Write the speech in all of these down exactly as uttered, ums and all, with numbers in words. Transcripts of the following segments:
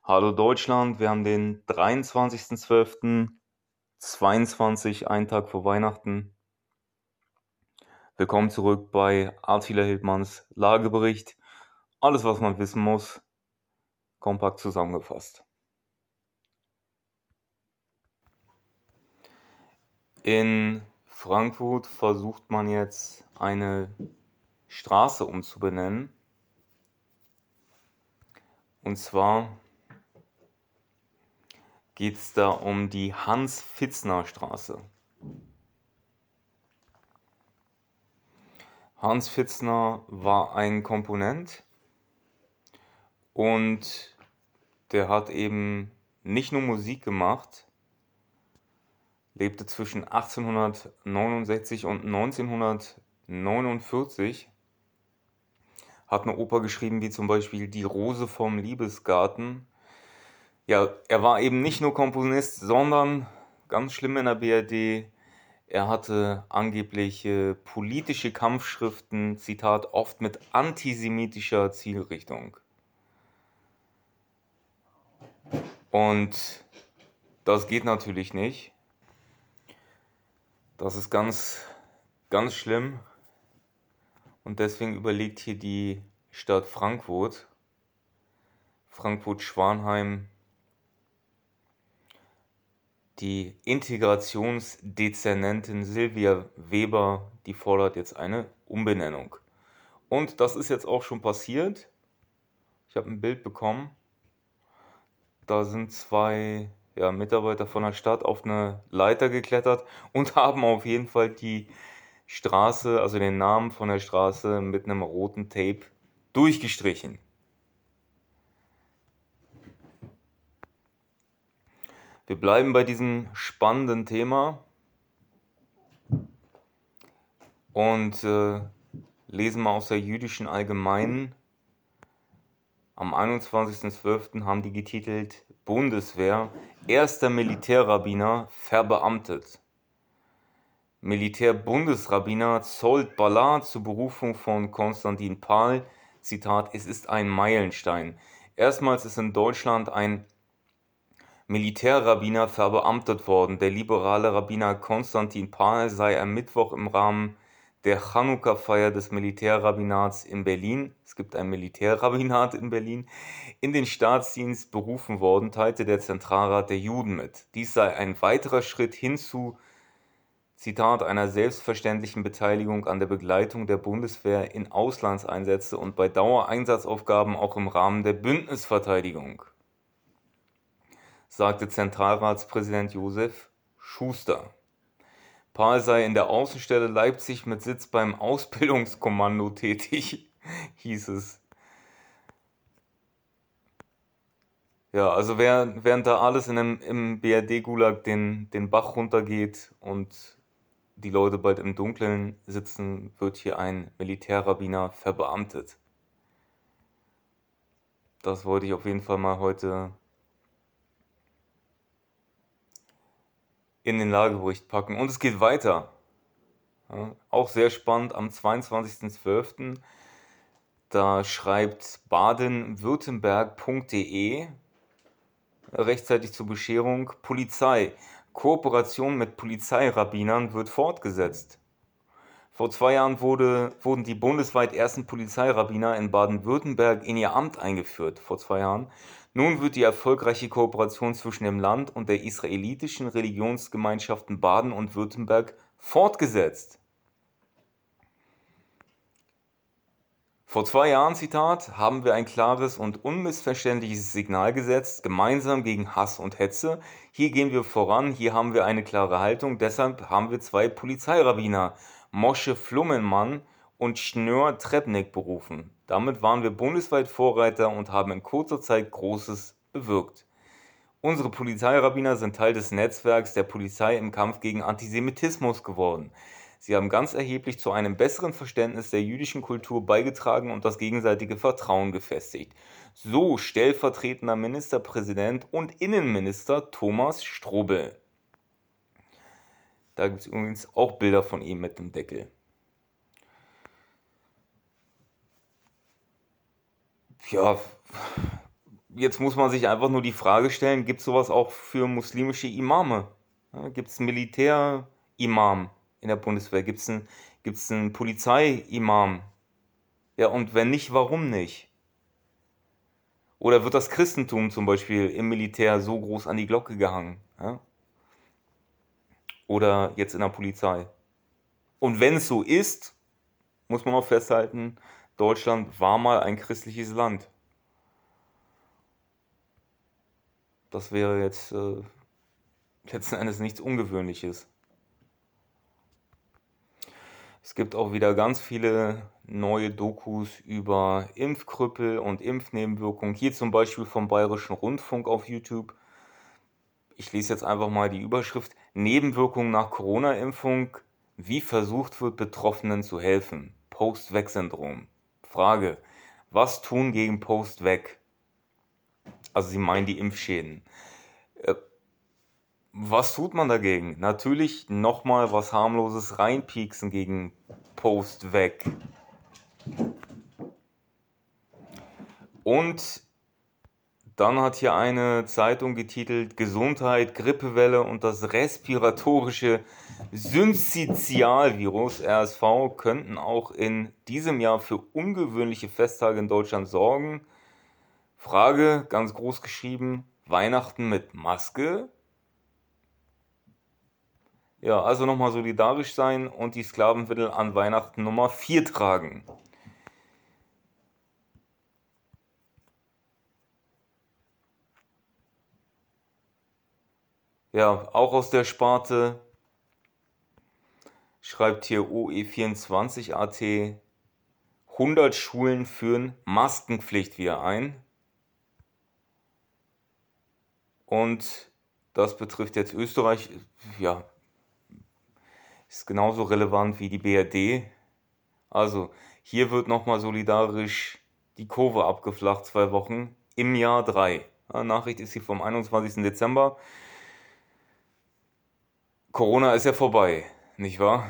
Hallo Deutschland, wir haben den dreiundzwanzigsten zwölften zweiundzwanzig, einen Tag vor Weihnachten. Willkommen zurück bei Attila Hildmanns Lagebericht. Alles, was man wissen muss, kompakt zusammengefasst. In Frankfurt versucht man jetzt eine Straße umzubenennen. Und zwar geht es da um die Hans-Pfitzner-Straße. Hans Pfitzner war ein Komponent und der hat eben nicht nur Musik gemacht, lebte zwischen achtzehnhundertneunundsechzig und neunzehnhundertneunundvierzig, hat eine Oper geschrieben wie zum Beispiel Die Rose vom Liebesgarten. Ja, er war eben nicht nur Komponist, sondern, ganz schlimm in der B R D, er hatte angeblich äh, politische Kampfschriften, Zitat, oft mit antisemitischer Zielrichtung. Und das geht natürlich nicht. Das ist ganz, ganz schlimm. Und deswegen überlegt hier die Stadt Frankfurt, Frankfurt-Schwanheim, die Integrationsdezernentin Silvia Weber, die fordert jetzt eine Umbenennung. Und das ist jetzt auch schon passiert. Ich habe ein Bild bekommen. Da sind zwei ja, Mitarbeiter von der Stadt auf eine Leiter geklettert und haben auf jeden Fall die Straße, also den Namen von der Straße mit einem roten Tape durchgestrichen. Wir bleiben bei diesem spannenden Thema und äh, lesen mal aus der Jüdischen Allgemeinen. Am einundzwanzigsten zwölften haben die getitelt Bundeswehr, erster Militärrabbiner verbeamtet. Militärbundesrabbiner Zolt Ballard zur Berufung von Konstantin Pahl. Zitat, es ist ein Meilenstein. Erstmals ist in Deutschland ein Militärrabbiner verbeamtet worden. Der liberale Rabbiner Konstantin Pahl sei am Mittwoch im Rahmen der Chanukka-Feier des Militärrabbinats in Berlin, es gibt ein Militärrabbinat in Berlin, in den Staatsdienst berufen worden, teilte der Zentralrat der Juden mit. Dies sei ein weiterer Schritt hin zu, Zitat, einer selbstverständlichen Beteiligung an der Begleitung der Bundeswehr in Auslandseinsätze und bei Dauereinsatzaufgaben auch im Rahmen der Bündnisverteidigung, sagte Zentralratspräsident Josef Schuster. Pahl sei in der Außenstelle Leipzig mit Sitz beim Ausbildungskommando tätig, hieß es. Ja, also während, während da alles in einem, im B R D-Gulag den, den Bach runtergeht und die Leute bald im Dunkeln sitzen, wird hier ein Militärrabbiner verbeamtet. Das wollte ich auf jeden Fall mal heute in den Lagebericht packen. Und es geht weiter. Ja, auch sehr spannend, am zweiundzwanzigsten zwölften Da schreibt baden-württemberg punkt de rechtzeitig zur Bescherung: Polizei. Kooperation mit Polizeirabbinern wird fortgesetzt. Vor zwei Jahren wurde, wurden die bundesweit ersten Polizeirabbiner in Baden-Württemberg in ihr Amt eingeführt. Vor zwei Jahren. Nun wird die erfolgreiche Kooperation zwischen dem Land und der israelitischen Religionsgemeinschaften Baden und Württemberg fortgesetzt. Vor zwei Jahren, Zitat, haben wir ein klares und unmissverständliches Signal gesetzt, gemeinsam gegen Hass und Hetze. Hier gehen wir voran, hier haben wir eine klare Haltung, deshalb haben wir zwei Polizeirabbiner, Moshe Flummenmann und Schnör Trebnik, berufen. Damit waren wir bundesweit Vorreiter und haben in kurzer Zeit Großes bewirkt. Unsere Polizeirabbiner sind Teil des Netzwerks der Polizei im Kampf gegen Antisemitismus geworden. Sie haben ganz erheblich zu einem besseren Verständnis der jüdischen Kultur beigetragen und das gegenseitige Vertrauen gefestigt. So stellvertretender Ministerpräsident und Innenminister Thomas Strobel. Da gibt es übrigens auch Bilder von ihm mit dem Deckel. Ja, Jetzt muss man sich einfach nur die Frage stellen, gibt es sowas auch für muslimische Imame? Ja, gibt es einen Militär-Imam in der Bundeswehr? Gibt es einen, gibt's einen Polizei-Imam? Ja, und wenn nicht, warum nicht? Oder wird das Christentum zum Beispiel im Militär so groß an die Glocke gehangen? Ja? Oder jetzt in der Polizei? Und wenn es so ist, muss man auch festhalten, Deutschland war mal ein christliches Land. Das wäre jetzt äh, letzten Endes nichts Ungewöhnliches. Es gibt auch wieder ganz viele neue Dokus über Impfkrüppel und Impfnebenwirkungen. Hier zum Beispiel vom Bayerischen Rundfunk auf YouTube. Ich lese jetzt einfach mal die Überschrift: Nebenwirkungen nach Corona-Impfung. Wie versucht wird, Betroffenen zu helfen. Post-Weg-Syndrom. Frage: Was tun gegen Post-Weg? Also sie meinen die Impfschäden. Äh, Was tut man dagegen? Natürlich nochmal was harmloses reinpieksen gegen Post-Weg. Und dann hat hier eine Zeitung getitelt: Gesundheit, Grippewelle und das respiratorische Syncytialvirus R S V könnten auch in diesem Jahr für ungewöhnliche Festtage in Deutschland sorgen. Frage, ganz groß geschrieben: Weihnachten mit Maske? Ja, also nochmal solidarisch sein und die Sklavenwindel an Weihnachten Nummer vier tragen. Ja, auch aus der Sparte schreibt hier O E vierundzwanzig Punkt A T: hundert Schulen führen Maskenpflicht wieder ein. Und das betrifft jetzt Österreich. Ja, ist genauso relevant wie die B R D. Also, hier wird nochmal solidarisch die Kurve abgeflacht, zwei Wochen im Jahr drei. Ja, Nachricht ist hier vom einundzwanzigsten Dezember. Corona ist ja vorbei, nicht wahr?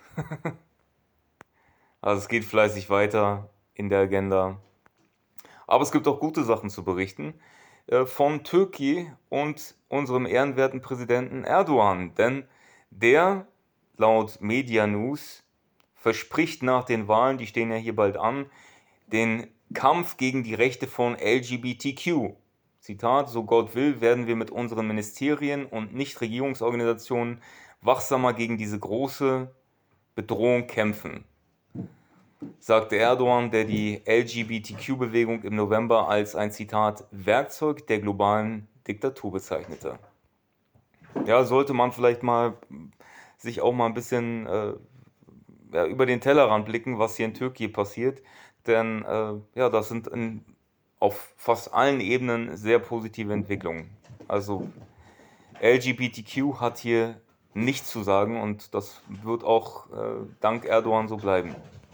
Also es geht fleißig weiter in der Agenda. Aber es gibt auch gute Sachen zu berichten äh, von Türkei und unserem ehrenwerten Präsidenten Erdogan. Denn der, laut Media News, verspricht nach den Wahlen, die stehen ja hier bald an, den Kampf gegen die Rechte von L G B T Q. Zitat: So Gott will, werden wir mit unseren Ministerien und Nichtregierungsorganisationen wachsamer gegen diese große Bedrohung kämpfen, sagte Erdogan, der die L G B T Q-Bewegung im November als ein, Zitat, Werkzeug der globalen Diktatur bezeichnete. Ja, sollte man vielleicht mal sich auch mal ein bisschen äh, ja, über den Tellerrand blicken, was hier in Türkei passiert. Denn äh, ja, das sind in, auf fast allen Ebenen sehr positive Entwicklungen. Also L G B T Q hat hier nichts zu sagen und das wird auch äh, dank Erdogan so bleiben.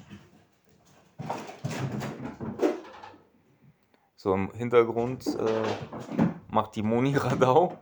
So im Hintergrund äh, macht die Moni Radau.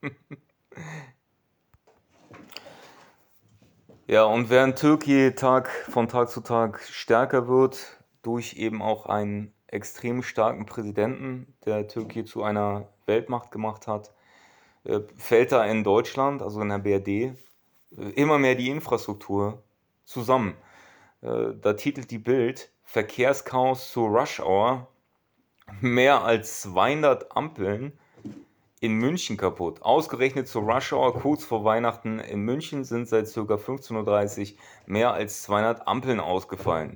Ja, und während Türkei Tag von Tag zu Tag stärker wird, durch eben auch einen extrem starken Präsidenten, der Türkei zu einer Weltmacht gemacht hat, äh, fällt da in Deutschland, also in der B R D, äh, immer mehr die Infrastruktur zusammen. Äh, da titelt die Bild: Verkehrschaos zur Rush Hour, mehr als zweihundert Ampeln in München kaputt. Ausgerechnet zur Rush Hour kurz vor Weihnachten in München sind seit ca. fünfzehn Uhr dreißig mehr als zweihundert Ampeln ausgefallen.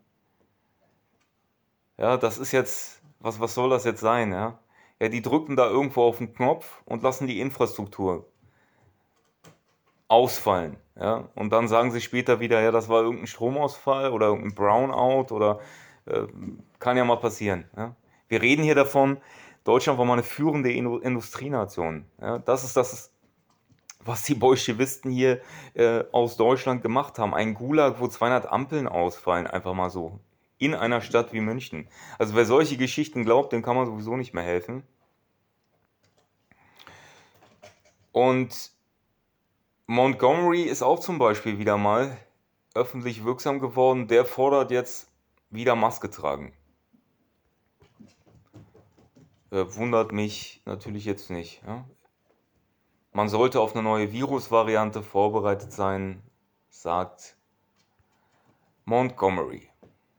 Ja, das ist jetzt, was, was soll das jetzt sein? Ja? Ja, die drücken da irgendwo auf den Knopf und lassen die Infrastruktur ausfallen. Ja? Und dann sagen sie später wieder, ja, das war irgendein Stromausfall oder irgendein Brownout oder äh, kann ja mal passieren. Ja? Wir reden hier davon, Deutschland war mal eine führende Industrienation. Ja, das ist das, was die Bolschewisten hier äh, aus Deutschland gemacht haben. Ein Gulag, wo zweihundert Ampeln ausfallen, einfach mal so. In einer Stadt wie München. Also wer solche Geschichten glaubt, dem kann man sowieso nicht mehr helfen. Und Montgomery ist auch zum Beispiel wieder mal öffentlich wirksam geworden. Der fordert jetzt wieder Maske tragen. Äh, wundert mich natürlich jetzt nicht. Ja? Man sollte auf eine neue Virusvariante vorbereitet sein, sagt Montgomery.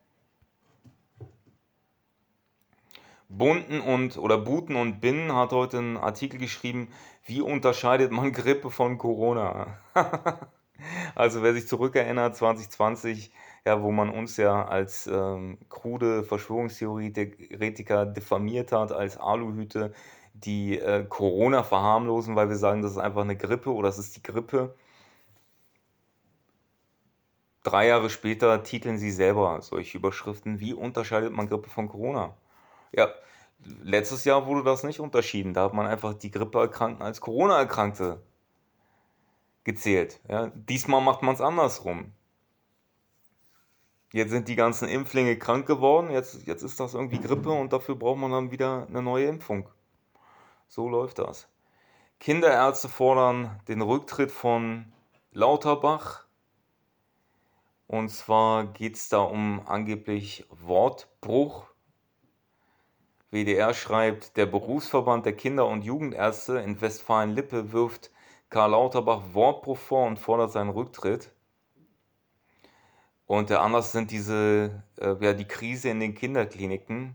Bunten und oder Buten und Binnen hat heute einen Artikel geschrieben, wie unterscheidet man Grippe von Corona? Also wer sich zurückerinnert, zwanzig zwanzig, ja, wo man uns ja als ähm, krude Verschwörungstheoretiker diffamiert hat, als Aluhüte, die äh, Corona verharmlosen, weil wir sagen, das ist einfach eine Grippe oder das ist die Grippe. Drei Jahre später titeln sie selber solche Überschriften. Wie unterscheidet man Grippe von Corona? Ja, letztes Jahr wurde das nicht unterschieden. Da hat man einfach die Grippeerkrankten als Corona-Erkrankte gezählt. Ja, diesmal macht man es andersrum. Jetzt sind die ganzen Impflinge krank geworden, jetzt, jetzt ist das irgendwie Grippe und dafür braucht man dann wieder eine neue Impfung. So läuft das. Kinderärzte fordern den Rücktritt von Lauterbach. Und zwar geht es da um angeblich Wortbruch. W D R schreibt, der Berufsverband der Kinder- und Jugendärzte in Westfalen-Lippe wirft Karl Lauterbach Wortbruch vor und fordert seinen Rücktritt. Und der Anlass sind diese, äh, ja, die Krise in den Kinderkliniken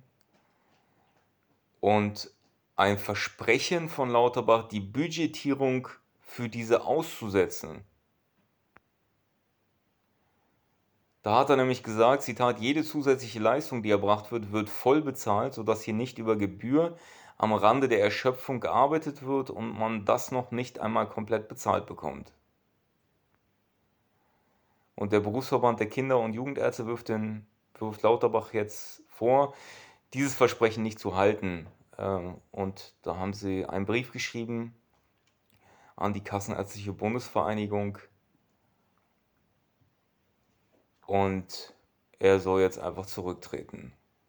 und ein Versprechen von Lauterbach, die Budgetierung für diese auszusetzen. Da hat er nämlich gesagt, Zitat, jede zusätzliche Leistung, die erbracht wird, wird voll bezahlt, sodass hier nicht über Gebühr am Rande der Erschöpfung gearbeitet wird und man das noch nicht einmal komplett bezahlt bekommt. Und der Berufsverband der Kinder- und Jugendärzte wirft, den, wirft Lauterbach jetzt vor, dieses Versprechen nicht zu halten. Und da haben sie einen Brief geschrieben an die Kassenärztliche Bundesvereinigung. Und er soll jetzt einfach zurücktreten.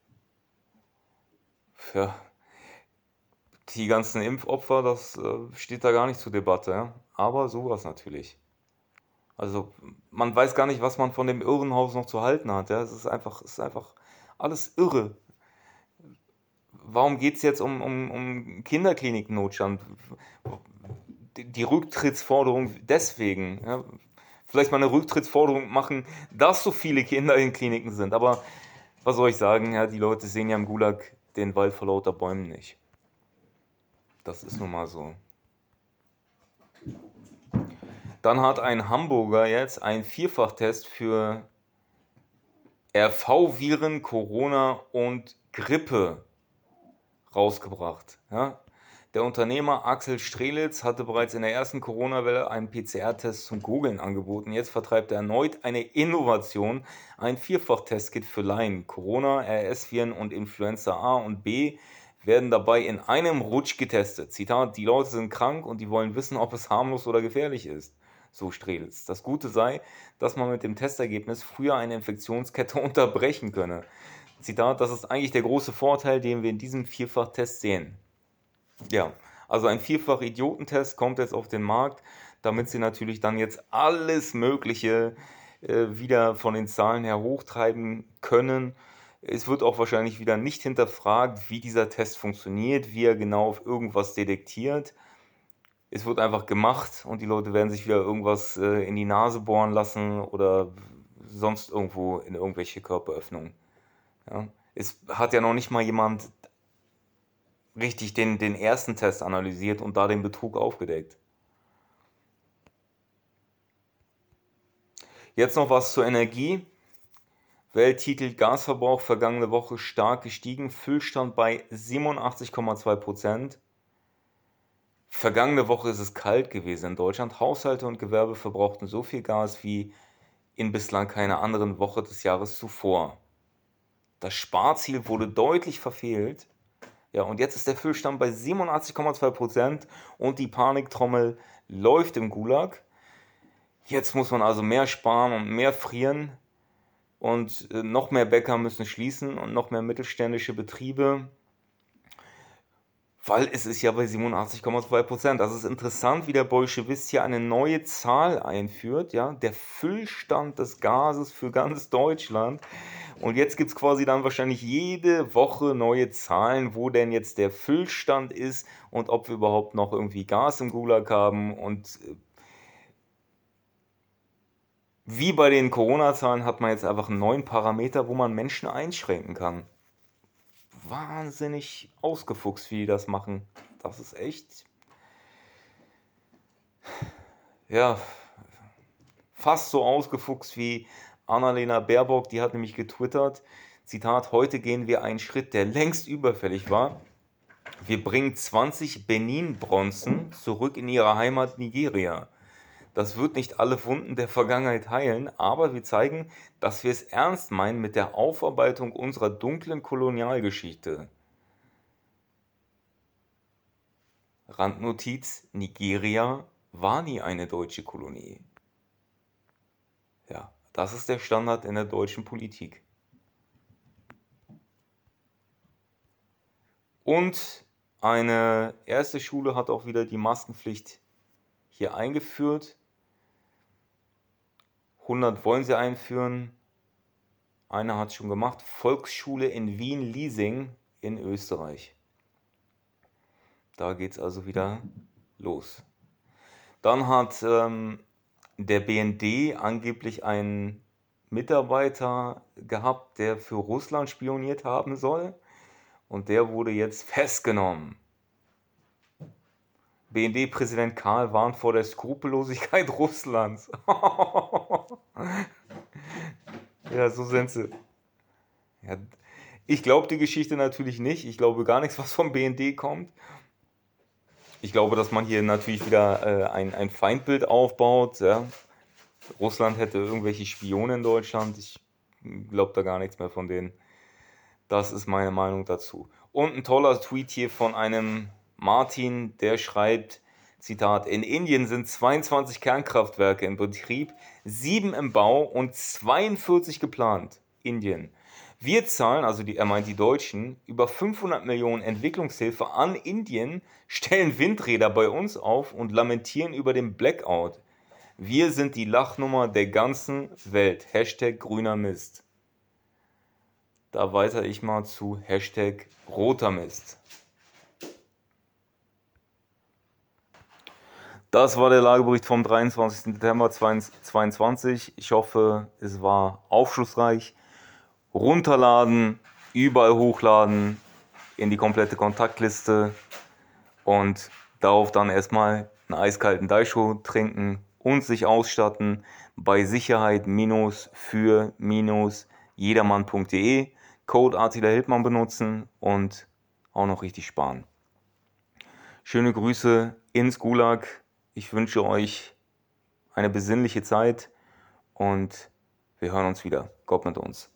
Ja, die ganzen Impfopfer, das äh, steht da gar nicht zur Debatte. Ja? Aber sowas natürlich. Also man weiß gar nicht, was man von dem Irrenhaus noch zu halten hat. Ja? Es ist einfach, es ist einfach alles irre. Warum geht es jetzt um, um, um Kinderklinik-Notstand? Die, die Rücktrittsforderung deswegen. Ja? Vielleicht mal eine Rücktrittsforderung machen, dass so viele Kinder in Kliniken sind. Aber was soll ich sagen? Ja, die Leute sehen ja im Gulag den Wald vor lauter Bäumen nicht. Das ist nun mal so. Dann hat ein Hamburger jetzt einen Vierfachtest für R V-Viren, Corona und Grippe rausgebracht. Ja? Der Unternehmer Axel Strelitz hatte bereits in der ersten Corona-Welle einen P C R-Test zum Googeln angeboten. Jetzt vertreibt er erneut eine Innovation, ein Vierfach-Testkit für Laien. Corona, R S-Viren und Influenza A und B werden dabei in einem Rutsch getestet. Zitat, die Leute sind krank und die wollen wissen, ob es harmlos oder gefährlich ist. So Strelitz. Das Gute sei, dass man mit dem Testergebnis früher eine Infektionskette unterbrechen könne. Zitat, das ist eigentlich der große Vorteil, den wir in diesem Vierfach-Test sehen. Ja, also ein Vierfach-Idiotentest kommt jetzt auf den Markt, damit sie natürlich dann jetzt alles Mögliche äh, wieder von den Zahlen her hochtreiben können. Es wird auch wahrscheinlich wieder nicht hinterfragt, wie dieser Test funktioniert, wie er genau auf irgendwas detektiert. Es wird einfach gemacht und die Leute werden sich wieder irgendwas äh, in die Nase bohren lassen oder sonst irgendwo in irgendwelche Körperöffnungen. Ja. Es hat ja noch nicht mal jemand richtig den, den ersten Test analysiert und da den Betrug aufgedeckt. Jetzt noch was zur Energie. Welttitel Gasverbrauch vergangene Woche stark gestiegen, Füllstand bei siebenundachtzig Komma zwei Prozent. Vergangene Woche ist es kalt gewesen in Deutschland. Haushalte und Gewerbe verbrauchten so viel Gas wie in bislang keiner anderen Woche des Jahres zuvor. Das Sparziel wurde deutlich verfehlt. Ja, und jetzt ist der Füllstand bei siebenundachtzig Komma zwei Prozent und die Paniktrommel läuft im Gulag. Jetzt muss man also mehr sparen und mehr frieren und äh, noch mehr Bäcker müssen schließen und noch mehr mittelständische Betriebe Weil es ist ja bei siebenundachtzig Komma zwei Prozent. Das ist interessant, wie der Bolschewist hier eine neue Zahl einführt, ja, der Füllstand des Gases für ganz Deutschland. Und jetzt gibt es quasi dann wahrscheinlich jede Woche neue Zahlen, wo denn jetzt der Füllstand ist und ob wir überhaupt noch irgendwie Gas im Gulag haben. Und äh, wie bei den Corona-Zahlen hat man jetzt einfach einen neuen Parameter, wo man Menschen einschränken kann. Wahnsinnig ausgefuchst, wie die das machen. Das ist echt, ja, fast so ausgefuchst wie Annalena Baerbock. Die hat nämlich getwittert, Zitat, heute gehen wir einen Schritt, der längst überfällig war. Wir bringen zwanzig Benin-Bronzen zurück in ihre Heimat Nigeria. Das wird nicht alle Wunden der Vergangenheit heilen, aber wir zeigen, dass wir es ernst meinen mit der Aufarbeitung unserer dunklen Kolonialgeschichte. Randnotiz: Nigeria war nie eine deutsche Kolonie. Ja, das ist der Standard in der deutschen Politik. Und eine erste Schule hat auch wieder die Maskenpflicht hier eingeführt. hundert wollen sie einführen. Einer hat es schon gemacht. Volksschule in Wien-Liesing in Österreich. Da geht es also wieder los. Dann hat ähm, der B N D angeblich einen Mitarbeiter gehabt, der für Russland spioniert haben soll. Und der wurde jetzt festgenommen. B N D-Präsident Karl warnt vor der Skrupellosigkeit Russlands. Ja, so sind sie. Ja, ich glaube die Geschichte natürlich nicht. Ich glaube gar nichts, was vom B N D kommt. Ich glaube, dass man hier natürlich wieder äh, ein, ein Feindbild aufbaut. Ja. Russland hätte irgendwelche Spione in Deutschland. Ich glaube da gar nichts mehr von denen. Das ist meine Meinung dazu. Und ein toller Tweet hier von einem Martin, der schreibt, Zitat, in Indien sind zweiundzwanzig Kernkraftwerke in Betrieb, sieben im Bau und zweiundvierzig geplant. Indien. Wir zahlen, also die, er meint die Deutschen, über fünfhundert Millionen Entwicklungshilfe an Indien, stellen Windräder bei uns auf und lamentieren über den Blackout. Wir sind die Lachnummer der ganzen Welt. Hashtag grüner Mist. Da weitere ich mal zu Hashtag roter Mist. Das war der Lagebericht vom dreiundzwanzigsten September zweitausendzweiundzwanzig. Ich hoffe, es war aufschlussreich. Runterladen, überall hochladen, in die komplette Kontaktliste und darauf dann erstmal einen eiskalten Daisho trinken und sich ausstatten bei Sicherheit für jedermann punkt de. Code Attila Hildmann benutzen und auch noch richtig sparen. Schöne Grüße ins Gulag. Ich wünsche euch eine besinnliche Zeit und wir hören uns wieder. Gott mit uns.